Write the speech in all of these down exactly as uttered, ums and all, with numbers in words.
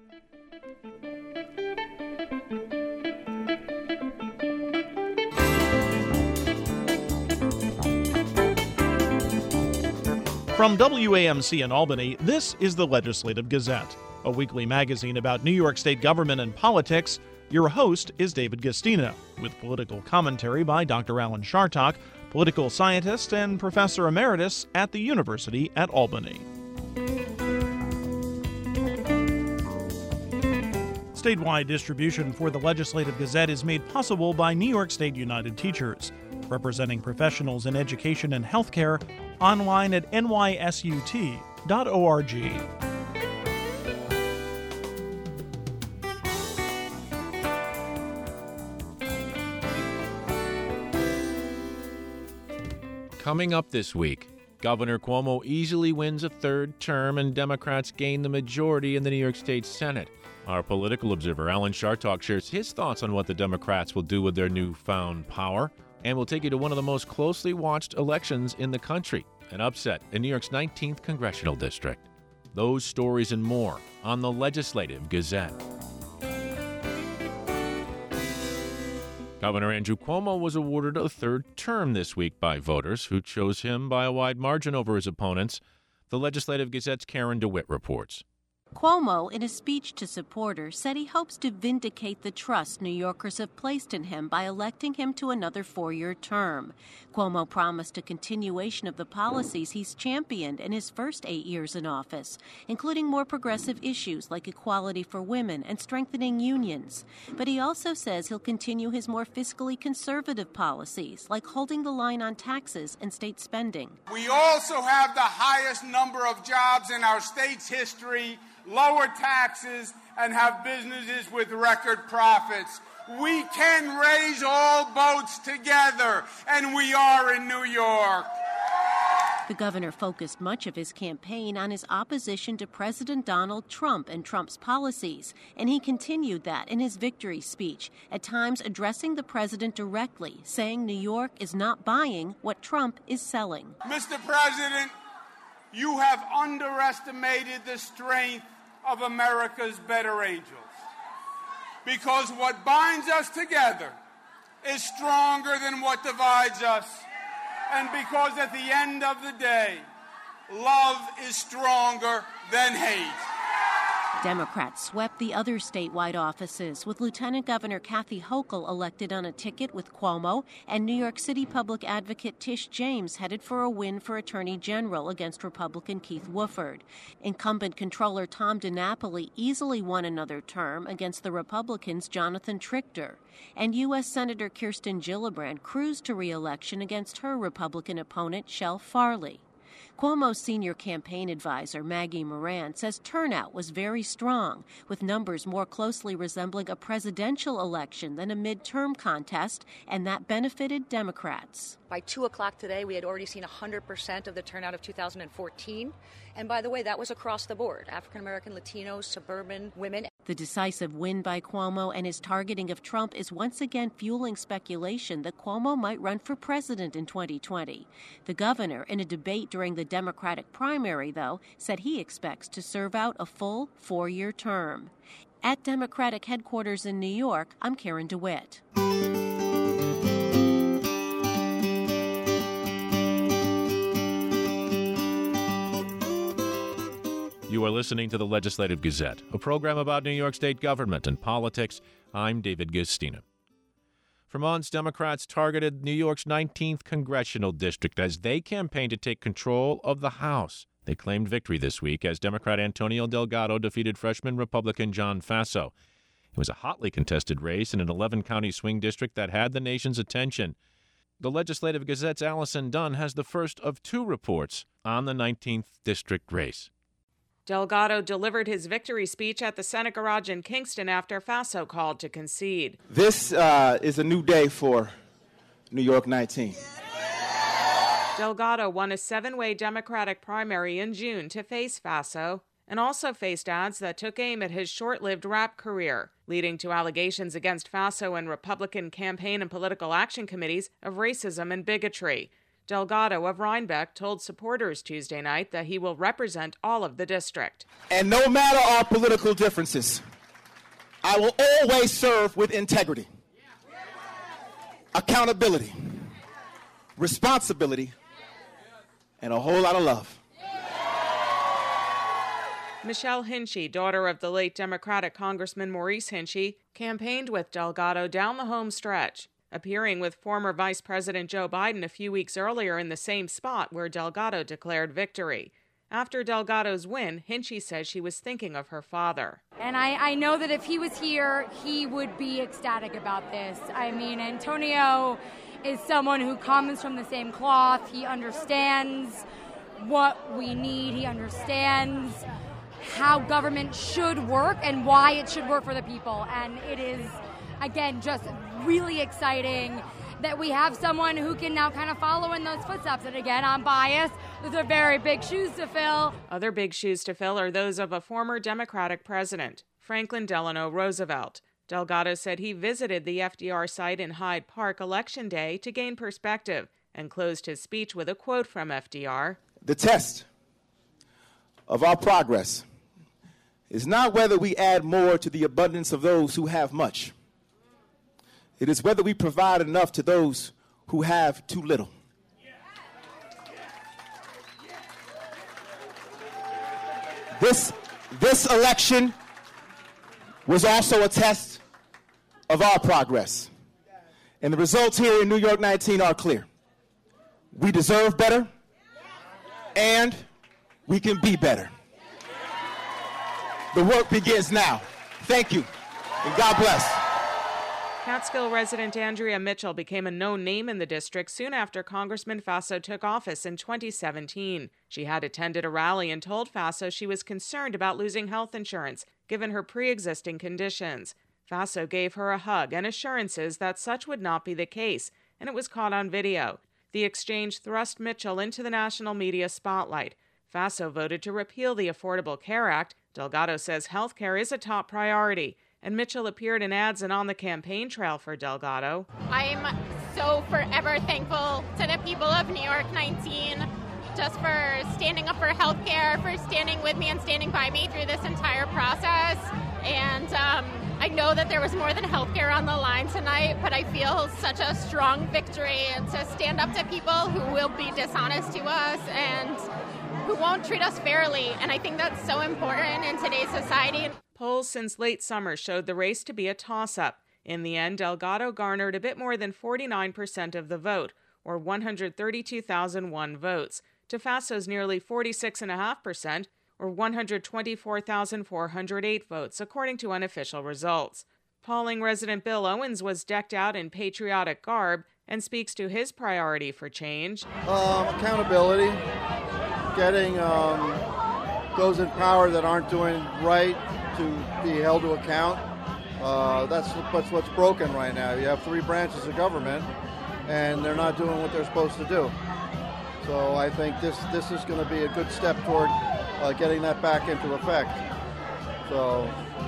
From W A M C in Albany, this is the Legislative Gazette, a weekly magazine about New York State government and politics. Your host is David Gustina, with political commentary by Doctor Alan Chartock, political scientist and professor emeritus at the University at Albany. Statewide distribution for the Legislative Gazette is made possible by New York State United Teachers, representing professionals in education and healthcare, online at N Y S U T dot org. Coming up this week, Governor Cuomo easily wins a third term and Democrats gain the majority in the New York State Senate. Our political observer, Alan Chartock, shares his thoughts on what the Democrats will do with their newfound power. And we'll take you to one of the most closely watched elections in the country, an upset in New York's nineteenth Congressional District. Those stories and more on the Legislative Gazette. Governor Andrew Cuomo was awarded a third term this week by voters who chose him by a wide margin over his opponents. The Legislative Gazette's Karen DeWitt reports. Cuomo, in a speech to supporters, said he hopes to vindicate the trust New Yorkers have placed in him by electing him to another four-year term. Cuomo promised a continuation of the policies he's championed in his first eight years in office, including more progressive issues like equality for women and strengthening unions. But he also says he'll continue his more fiscally conservative policies, like holding the line on taxes and state spending. We also have the highest number of jobs in our state's history, lower taxes, and have businesses with record profits. We can raise all boats together, and we are in New York. The governor focused much of his campaign on his opposition to President Donald Trump and Trump's policies, and he continued that in his victory speech, at times addressing the president directly, saying New York is not buying what Trump is selling. Mister President, you have underestimated the strength of America's better angels. Because what binds us together is stronger than what divides us. And because at the end of the day, love is stronger than hate. Democrats swept the other statewide offices, with Lieutenant Governor Kathy Hochul elected on a ticket with Cuomo, and New York City public advocate Tish James headed for a win for Attorney General against Republican Keith Wofford. Incumbent Controller Tom DiNapoli easily won another term against the Republicans' Jonathan Trichter, and U S Senator Kirsten Gillibrand cruised to re-election against her Republican opponent, Shel Farley. Cuomo's senior campaign advisor, Maggie Moran, says turnout was very strong, with numbers more closely resembling a presidential election than a midterm contest, and that benefited Democrats. By two o'clock today, we had already seen one hundred percent of the turnout of two thousand fourteen. And by the way, that was across the board, African-American, Latinos, suburban women. The decisive win by Cuomo and his targeting of Trump is once again fueling speculation that Cuomo might run for president in twenty twenty. The governor, in a debate during the Democratic primary, though, said he expects to serve out a full four-year term. At Democratic headquarters in New York, I'm Karen DeWitt. You are listening to the Legislative Gazette, a program about New York State government and politics. I'm David Gustina. For months, Democrats targeted New York's nineteenth Congressional District as they campaigned to take control of the House. They claimed victory this week as Democrat Antonio Delgado defeated freshman Republican John Faso. It was a hotly contested race in an eleven-county swing district that had the nation's attention. The Legislative Gazette's Allison Dunn has the first of two reports on the nineteenth District race. Delgado delivered his victory speech at the Senate garage in Kingston after Faso called to concede. This uh, is a new day for New York nineteen. Delgado won a seven-way Democratic primary in June to face Faso and also faced ads that took aim at his short-lived rap career, leading to allegations against Faso and Republican campaign and political action committees of racism and bigotry. Delgado of Rhinebeck told supporters Tuesday night that he will represent all of the district. And no matter our political differences, I will always serve with integrity, accountability, responsibility, and a whole lot of love. Michelle Hinchy, daughter of the late Democratic Congressman Maurice Hinchy, campaigned with Delgado down the home stretch, appearing with former Vice President Joe Biden a few weeks earlier in the same spot where Delgado declared victory. After Delgado's win, Hinchy says she was thinking of her father. And I, I know that if he was here, he would be ecstatic about this. I mean, Antonio is someone who comes from the same cloth. He understands what we need. He understands how government should work and why it should work for the people. And it is, again, just really exciting that we have someone who can now kind of follow in those footsteps. And again, I'm biased. Those are very big shoes to fill. Other big shoes to fill are those of a former Democratic president, Franklin Delano Roosevelt. Delgado said he visited the F D R site in Hyde Park Election Day to gain perspective and closed his speech with a quote from F D R. The test of our progress is not whether we add more to the abundance of those who have much. It is whether we provide enough to those who have too little. This, this election was also a test of our progress. And the results here in New York nineteen are clear. We deserve better, and we can be better. The work begins now. Thank you, and God bless. Catskill resident Andrea Mitchell became a known name in the district soon after Congressman Faso took office in twenty seventeen. She had attended a rally and told Faso she was concerned about losing health insurance, given her pre-existing conditions. Faso gave her a hug and assurances that such would not be the case, and it was caught on video. The exchange thrust Mitchell into the national media spotlight. Faso voted to repeal the Affordable Care Act. Delgado says health care is a top priority, and Mitchell appeared in ads and on the campaign trail for Delgado. I'm so forever thankful to the people of New York nineteen just for standing up for health care, for standing with me and standing by me through this entire process. And um, I know that there was more than health care on the line tonight, but I feel such a strong victory to stand up to people who will be dishonest to us and who won't treat us fairly. And I think that's so important in today's society. Polls since late summer showed the race to be a toss-up. In the end, Delgado garnered a bit more than forty-nine percent of the vote, or one hundred thirty-two thousand one votes, to Faso's nearly forty-six point five percent, or one hundred twenty-four thousand four hundred eight votes, according to unofficial results. Pauling resident Bill Owens was decked out in patriotic garb and speaks to his priority for change. Um, accountability, getting um, those in power that aren't doing right to be held to account. Uh, that's, that's what's broken right now. You have three branches of government, and they're not doing what they're supposed to do. So I think this this is going to be a good step toward uh, getting that back into effect. So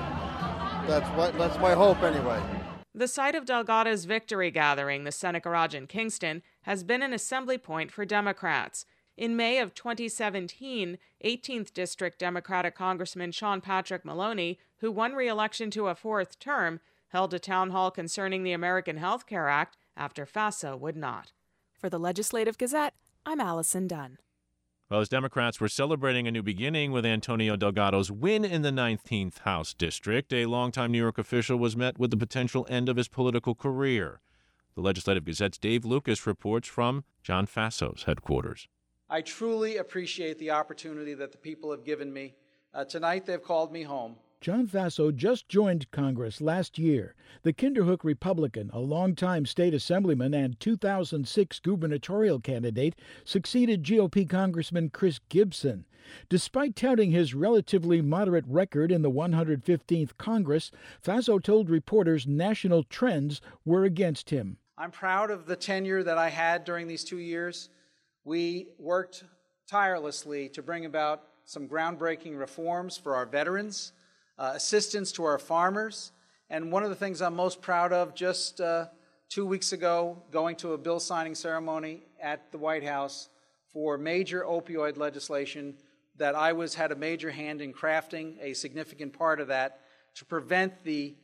that's what that's my hope anyway. The site of Delgado's victory gathering, the Senate Garage in Kingston, has been an assembly point for Democrats. In May of twenty seventeen, eighteenth District Democratic Congressman Sean Patrick Maloney, who won re-election to a fourth term, held a town hall concerning the American Health Care Act after Faso would not. For the Legislative Gazette, I'm Allison Dunn. Well, as Democrats were celebrating a new beginning with Antonio Delgado's win in the nineteenth House District, a longtime New York official was met with the potential end of his political career. The Legislative Gazette's Dave Lucas reports from John Faso's headquarters. I truly appreciate the opportunity that the people have given me. Uh, tonight they've called me home. John Faso just joined Congress last year. The Kinderhook Republican, a longtime state assemblyman and two thousand six gubernatorial candidate, succeeded G O P Congressman Chris Gibson. Despite touting his relatively moderate record in the one hundred fifteenth Congress, Faso told reporters national trends were against him. I'm proud of the tenure that I had during these two years. We worked tirelessly to bring about some groundbreaking reforms for our veterans, uh, assistance to our farmers, and one of the things I'm most proud of just uh, two weeks ago going to a bill signing ceremony at the White House for major opioid legislation that I was had a major hand in crafting, a significant part of that, to prevent the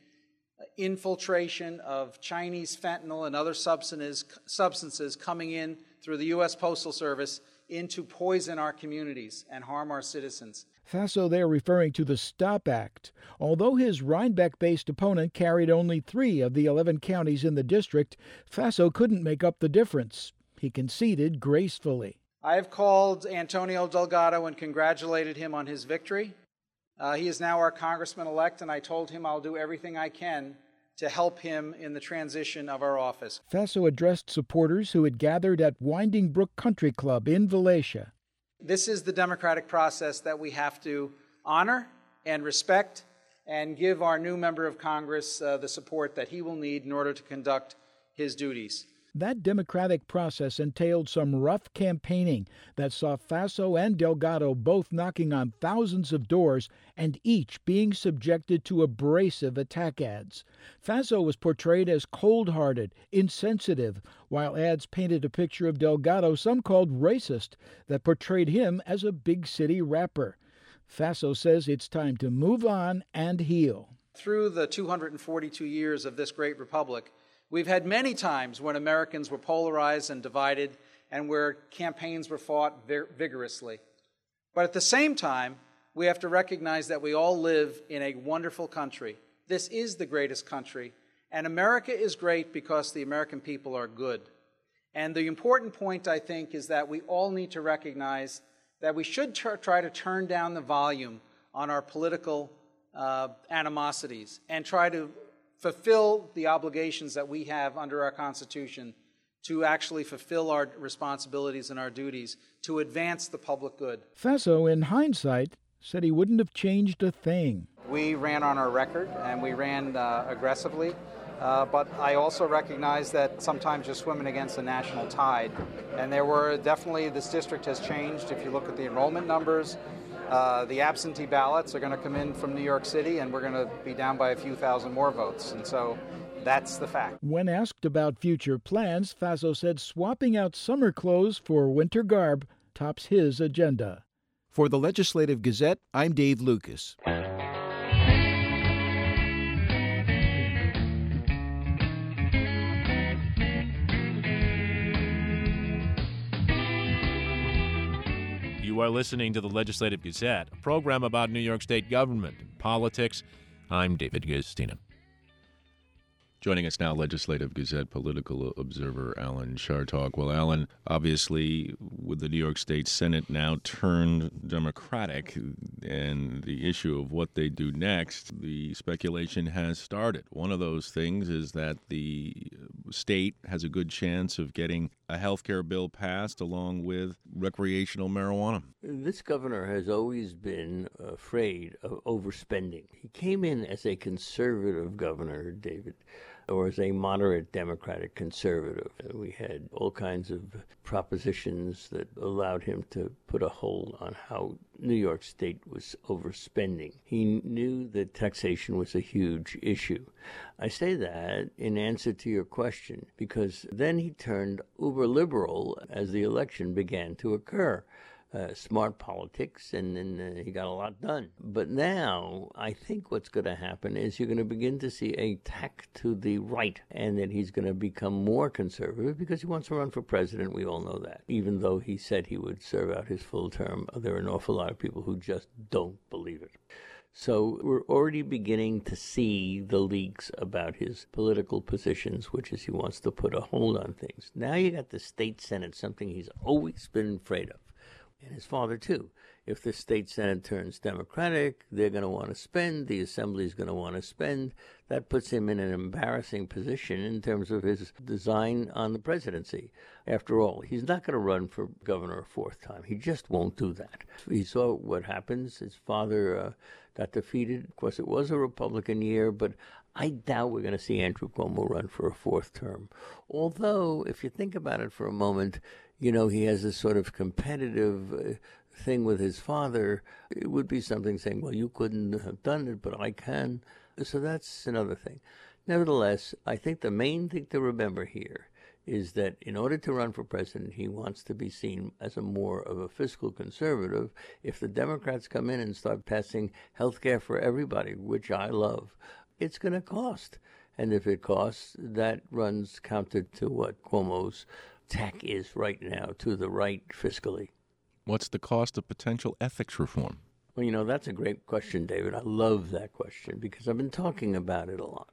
infiltration of Chinese fentanyl and other substances, substances coming in through the U S Postal Service into poison our communities and harm our citizens. Faso there referring to the STOP Act. Although his Rhinebeck-based opponent carried only three of the eleven counties in the district, Faso couldn't make up the difference. He conceded gracefully. I have called Antonio Delgado and congratulated him on his victory. Uh, he is now our congressman-elect, and I told him I'll do everything I can to help him in the transition of our office. Faso addressed supporters who had gathered at Winding Brook Country Club in Valencia. This is the democratic process that we have to honor and respect and give our new member of Congress uh, the support that he will need in order to conduct his duties. That democratic process entailed some rough campaigning that saw Faso and Delgado both knocking on thousands of doors and each being subjected to abrasive attack ads. Faso was portrayed as cold-hearted, insensitive, while ads painted a picture of Delgado some called racist that portrayed him as a big city rapper. Faso says it's time to move on and heal. Through the two hundred forty-two years of this great republic, we've had many times when Americans were polarized and divided and where campaigns were fought vigorously. But at the same time, we have to recognize that we all live in a wonderful country. This is the greatest country, and America is great because the American people are good. And the important point, I think, is that we all need to recognize that we should try to turn down the volume on our political uh, animosities and try to fulfill the obligations that we have under our Constitution to actually fulfill our responsibilities and our duties to advance the public good. Faso, in hindsight, said he wouldn't have changed a thing. We ran on our record and we ran uh, aggressively, uh, but I also recognize that sometimes you're swimming against the national tide. And there were definitely, this district has changed. If you look at the enrollment numbers, Uh, the absentee ballots are going to come in from New York City, and we're going to be down by a few thousand more votes. And so that's the fact. When asked about future plans, Faso said swapping out summer clothes for winter garb tops his agenda. For the Legislative Gazette, I'm Dave Lucas. You are listening to the Legislative Gazette, a program about New York State government and politics. I'm David Gastina. Joining us now, Legislative Gazette political observer Alan Chartock. Well, Alan, obviously, with the New York State Senate now turned Democratic and the issue of what they do next, the speculation has started. One of those things is that the state has a good chance of getting a health care bill passed along with recreational marijuana. This governor has always been afraid of overspending. He came in as a conservative governor, David, or as a moderate Democratic conservative. We had all kinds of propositions that allowed him to put a hold on how New York State was overspending. He knew that taxation was a huge issue. I say that in answer to your question because then he turned uber liberal as the election began to occur. Uh, smart politics, and then uh, he got a lot done. But now, I think what's going to happen is you're going to begin to see a tack to the right, and that he's going to become more conservative because he wants to run for president. We all know that. Even though he said he would serve out his full term, there are an awful lot of people who just don't believe it. So we're already beginning to see the leaks about his political positions, which is he wants to put a hold on things. Now you got the state Senate, something he's always been afraid of. And his father, too. If the state Senate turns Democratic, they're going to want to spend, the Assembly is going to want to spend. That puts him in an embarrassing position in terms of his design on the presidency. After all, he's not going to run for governor a fourth time. He just won't do that. He saw what happens. His father uh, got defeated. Of course, it was a Republican year, but I doubt we're going to see Andrew Cuomo run for a fourth term. Although, if you think about it for a moment, you know, he has this sort of competitive uh, thing with his father. It would be something saying, well, you couldn't have done it, but I can. So that's another thing. Nevertheless, I think the main thing to remember here is that in order to run for president, he wants to be seen as a more of a fiscal conservative. If the Democrats come in and start passing health care for everybody, which I love, it's going to cost. And if it costs, that runs counter to what Cuomo's tack is right now to the right fiscally. What's the cost of potential ethics reform? Well, you know, that's a great question, David. I love that question because I've been talking about it a lot.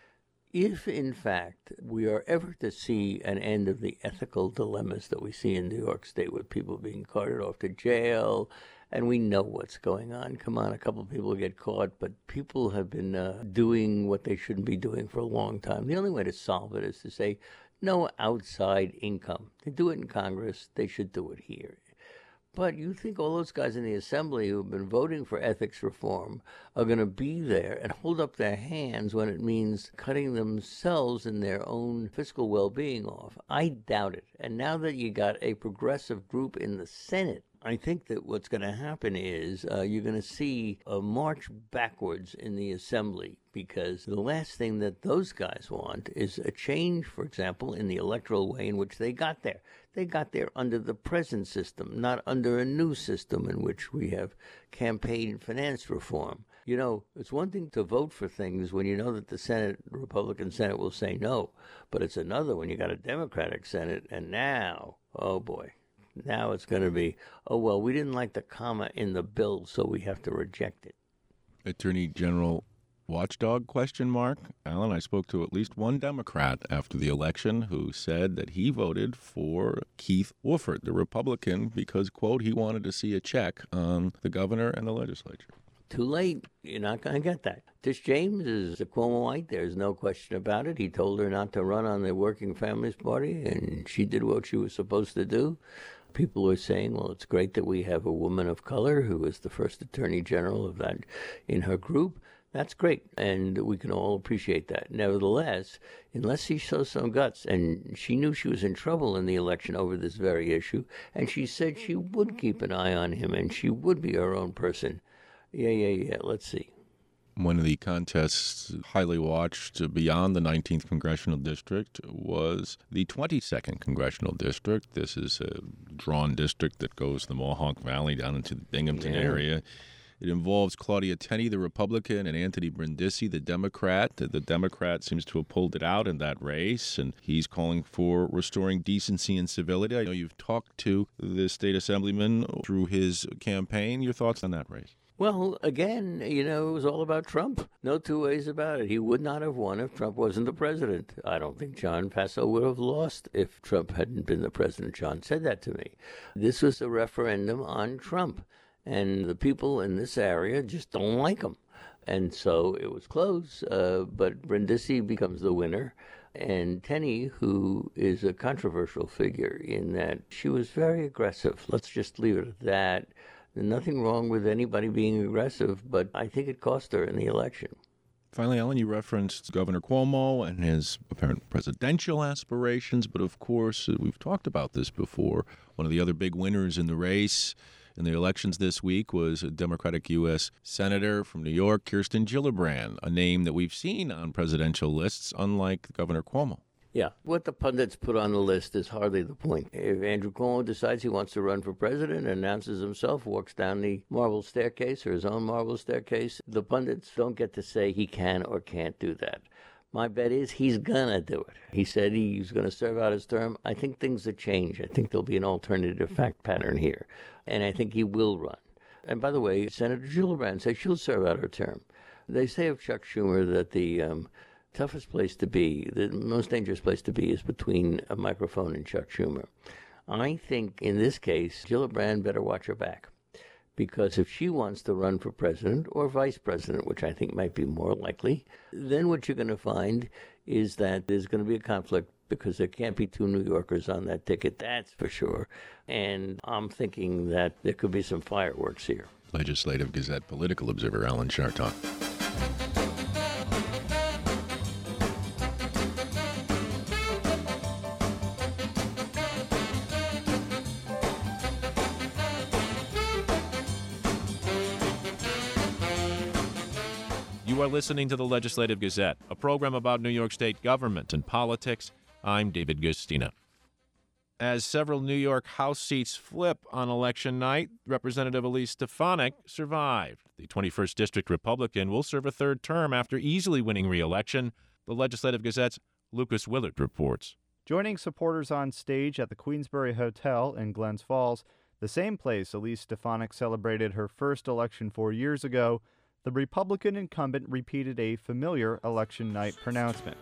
If, in fact, we are ever to see an end of the ethical dilemmas that we see in New York State with people being carted off to jail, and we know what's going on. Come on, a couple of people get caught, but people have been uh, doing what they shouldn't be doing for a long time. The only way to solve it is to say no outside income. They do it in Congress. They should do it here. But you think all those guys in the Assembly who have been voting for ethics reform are going to be there and hold up their hands when it means cutting themselves and their own fiscal well-being off? I doubt it. And now that you got a progressive group in the Senate, I think that what's going to happen is uh, you're going to see a march backwards in the Assembly, because the last thing that those guys want is a change, for example, in the electoral way in which they got there. They got there under the present system, not under a new system in which we have campaign finance reform. You know, it's one thing to vote for things when you know that the Senate, Republican Senate, will say no, but it's another when you got a Democratic Senate, and now, oh boy. Now it's going to be, oh, well, we didn't like the comma in the bill, so we have to reject it. Attorney General watchdog question mark. Alan, I spoke to at least one Democrat after the election who said that he voted for Keith Wofford, the Republican, because, quote, he wanted to see a check on the governor and the legislature. Too late. You're not going to get that. Tish James is a Cuomoite. There's no question about it. He told her not to run on the Working Families Party, and she did what she was supposed to do. People are saying, well, it's great that we have a woman of color who is the first attorney general of that in her group. That's great, and we can all appreciate that. Nevertheless, unless she shows some guts, and she knew she was in trouble in the election over this very issue, and she said she would keep an eye on him, and she would be her own person. Yeah, yeah, yeah, let's see. One of the contests highly watched beyond the nineteenth Congressional District was the twenty-second Congressional District. This is a drawn district that goes to the Mohawk Valley down into the Binghamton Yeah. area. It involves Claudia Tenney, the Republican, and Anthony Brindisi, the Democrat. The Democrat seems to have pulled it out in that race, and he's calling for restoring decency and civility. I know you've talked to the state assemblyman through his campaign. Your thoughts on that race? Well, again, you know, it was all about Trump. No two ways about it. He would not have won if Trump wasn't the president. I don't think John Faso would have lost if Trump hadn't been the president. John said that to me. This was a referendum on Trump, and the people in this area just don't like him. And so it was close, uh, but Brindisi becomes the winner. And Tenney, who is a controversial figure in that she was very aggressive. Let's just leave it at that. Nothing wrong with anybody being aggressive, but I think it cost her in the election. Finally, Alan, you referenced Governor Cuomo and his apparent presidential aspirations, but of course, we've talked about this before. One of the other big winners in the race in the elections this week was a Democratic U S Senator from New York, Kirsten Gillibrand, a name that we've seen on presidential lists, unlike Governor Cuomo. Yeah, what the pundits put on the list is hardly the point. If Andrew Cuomo decides he wants to run for president, announces himself, walks down the marble staircase or his own marble staircase, the pundits don't get to say he can or can't do that. My bet is he's going to do it. He said he's going to serve out his term. I think things have changed. I think there'll be an alternative fact pattern here, and I think he will run. And by the way, Senator Gillibrand says she'll serve out her term. They say of Chuck Schumer that the um, toughest place to be, the most dangerous place to be is between a microphone and Chuck Schumer. I think in this case, Gillibrand better watch her back, because if she wants to run for president or vice president, which I think might be more likely, then what you're going to find is that there's going to be a conflict because there can't be two New Yorkers on that ticket, that's for sure. And I'm thinking that there could be some fireworks here. Legislative Gazette political observer Alan Chartock. You are listening to the Legislative Gazette, a program about New York State government and politics. I'm David Gustina. As several New York House seats flip on election night, Representative Elise Stefanik survived. The twenty-first District Republican will serve a third term after easily winning re-election. The Legislative Gazette's Lucas Willard reports. Joining supporters on stage at the Queensbury Hotel in Glens Falls, the same place Elise Stefanik celebrated her first election four years ago, the Republican incumbent repeated a familiar election night pronouncement.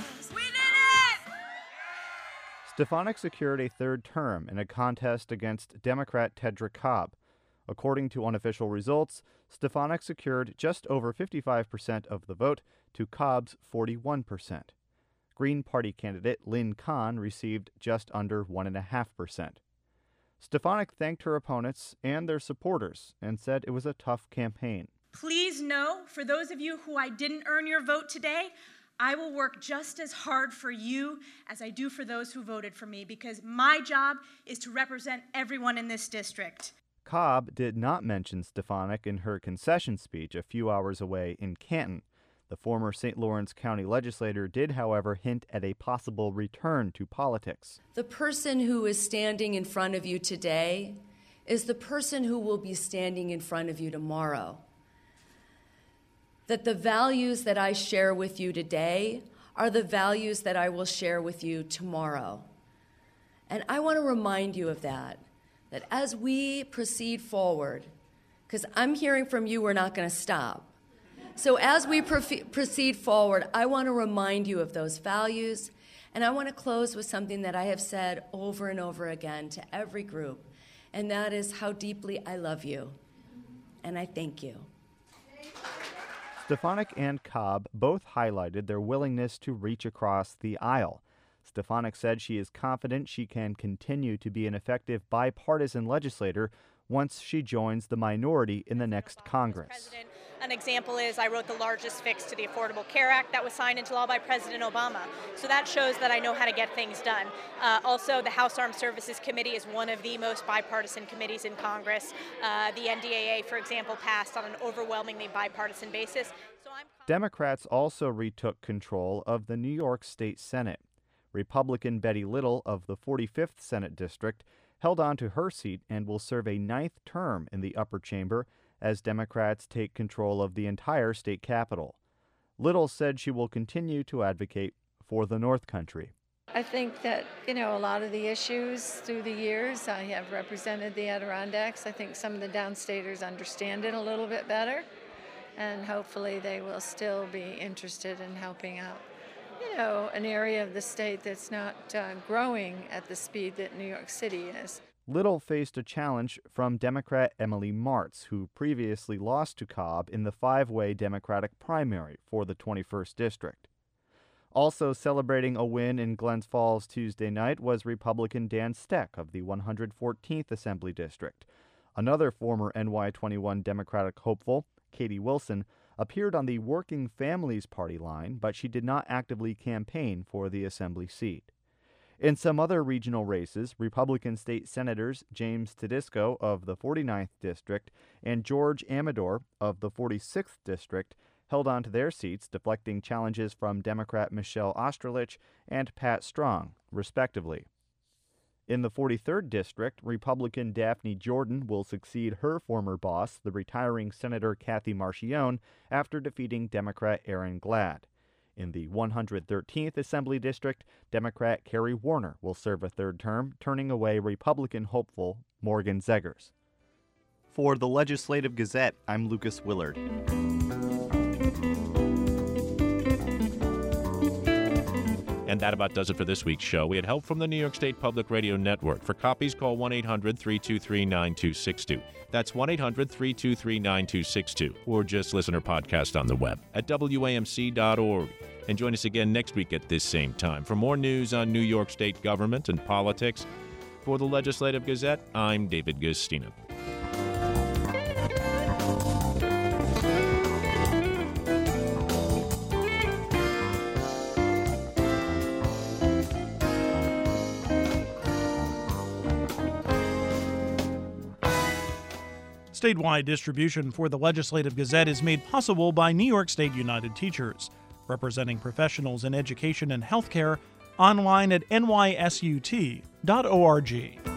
Stefanik secured a third term in a contest against Democrat Tedra Cobb. According to unofficial results, Stefanik secured just over fifty-five percent of the vote to Cobb's forty-one percent. Green Party candidate Lynn Kahn received just under one point five percent. Stefanik thanked her opponents and their supporters and said it was a tough campaign. Please know, for those of you who I didn't earn your vote today, I will work just as hard for you as I do for those who voted for me, because my job is to represent everyone in this district. Cobb did not mention Stefanik in her concession speech a few hours away in Canton. The former Saint Lawrence County legislator did, however, hint at a possible return to politics. The person who is standing in front of you today is the person who will be standing in front of you tomorrow. That the values that I share with you today are the values that I will share with you tomorrow. And I want to remind you of that, that as we proceed forward, because I'm hearing from you we're not going to stop. So as we profe- proceed forward, I want to remind you of those values, and I want to close with something that I have said over and over again to every group, and that is how deeply I love you, and I thank you. Stefanik and Cobb both highlighted their willingness to reach across the aisle. Stefanik said she is confident she can continue to be an effective bipartisan legislator once she joins the minority in the next Congress. An example is I wrote the largest fix to the Affordable Care Act that was signed into law by President Obama. So that shows that I know how to get things done. Uh, also, the House Armed Services Committee is one of the most bipartisan committees in Congress. Uh, the N D A A, for example, passed on an overwhelmingly bipartisan basis. So I'm Democrats also retook control of the New York State Senate. Republican Betty Little of the forty-fifth Senate District held on to her seat and will serve a ninth term in the upper chamber as Democrats take control of the entire state capitol. Little said she will continue to advocate for the North Country. I think that, you know, a lot of the issues through the years, I have represented the Adirondacks. I think some of the downstaters understand it a little bit better, and hopefully they will still be interested in helping out, you know, an area of the state that's not uh, growing at the speed that New York City is. Little faced a challenge from Democrat Emily Martz, who previously lost to Cobb in the five-way Democratic primary for the twenty-first District. Also celebrating a win in Glens Falls Tuesday night was Republican Dan Steck of the one hundred fourteenth Assembly District. Another former N Y twenty-one Democratic hopeful, Katie Wilson, appeared on the Working Families Party line, but she did not actively campaign for the Assembly seat. In some other regional races, Republican state senators James Tedisco of the forty-ninth District and George Amador of the forty-sixth District held on to their seats, deflecting challenges from Democrat Michelle Osterlich and Pat Strong, respectively. In the forty-third District, Republican Daphne Jordan will succeed her former boss, the retiring Senator Kathy Marchione, after defeating Democrat Aaron Glad. In the one hundred thirteenth Assembly District, Democrat Kerry Warner will serve a third term, turning away Republican hopeful Morgan Zegers. For the Legislative Gazette, I'm Lucas Willard. And that about does it for this week's show. We had help from the New York State Public Radio Network. For copies, call one eight hundred three two three nine two six two. That's one eight hundred three two three nine two six two. Or just listen or podcast on the web at W A M C dot org. And join us again next week at this same time for more news on New York State government and politics. For the Legislative Gazette, I'm David Gustina. Statewide distribution for the Legislative Gazette is made possible by New York State United Teachers, representing professionals in education and healthcare, online at N Y S U T dot org.